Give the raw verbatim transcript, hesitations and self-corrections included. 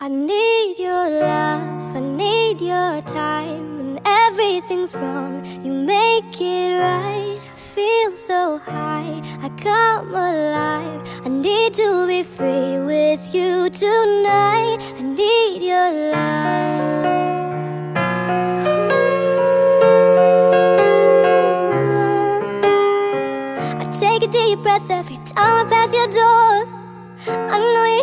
I need your love, I need your time. When everything's wrong, you make it right. I feel so high, I come alive. I need to be free with you tonight. I need your love. I take a deep breath every time I pass your door. I know you